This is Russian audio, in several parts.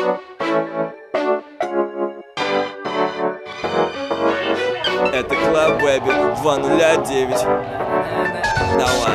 Это Club Baby 209. Давай.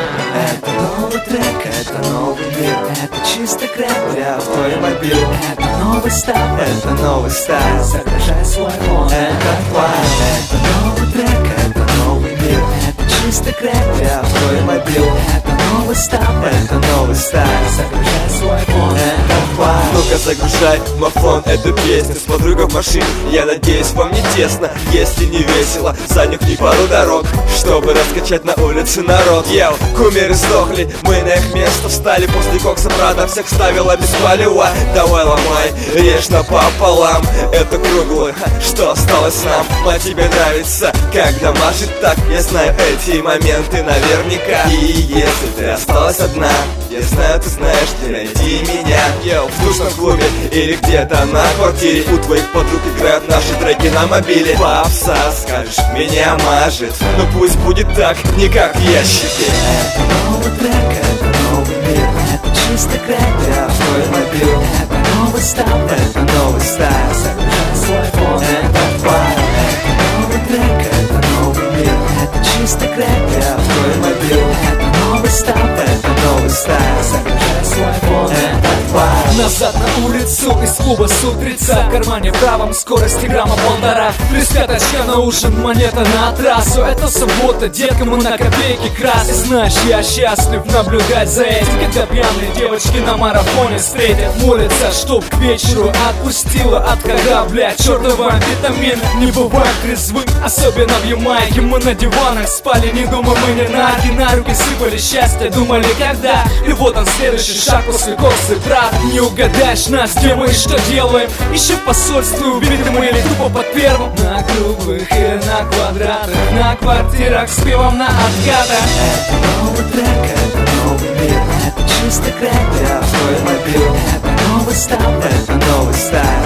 Это новый трек, это новый мир, это чисто крэп для автомобиля. Это новый стайл, это новый стайл. Загружай свой фон, это твой. Это новый трек, это новый мир, это чисто крэп для автомобиля. Это новый стайл, это новый стайл. Загружай свой фон, это твой. Ну-ка загружай мафон, эту песню с подругой в машине. Я надеюсь, вам не тесно, если не весело. Занюхни пару дорог, чтобы раскачать на улице народ. Ел, кумиры сдохли, мы на их место встали. После кокса Прада всех ставила без палева. Давай ломай, режь напополам. Это круглый, что осталось нам. А тебе нравится, когда машет так. Я знаю эти моменты наверняка. И если ты осталась одна, я знаю, ты знаешь, где найди меня. Ел, в душном клубе или где-то на квартире. У твоих подруг играют наши треки на мобиле. Попса, скажешь, меня мажет. Но пусть будет так, не как в ящике. Это новый трек, это новый мир, это чисто крэп для автомобиля. Это новый стайл, это новый стайл. Загружай свой фон, это твой. Это новый трек, это новый мир, это чисто крэп для автомобиля. Это новый стайл, это новый стайл. Загружай свой фон, это твой. Назад на улицу из клуба с утреца. В кармане правом скорости грамма 1,5. Плюс пяточка на ужин, монета на трассу. Это суббота, детка, мы на копейки красны. Знаешь, я счастлив наблюдать за этим, когда пьяные девочки на марафоне встретят. Молятся, чтоб к вечеру отпустила от корабля. Чертова амфетамина, не бываем трезвым, особенно в Ямайке. Мы на диванах спали, не думая мы не нарки. На руки сыпали счастье, думали когда. И вот он следующий шаг после кокса и брат. Не угадаешь нас, где мы и что делаем. Еще в посольстве убиты мы или тупо под первым. На круглых или на квадратах, на квартирах с пивом на откатах. Это новый трек, это новый мир, это чисто крэп для автомобиля. Это новый стайл, это новый стайл.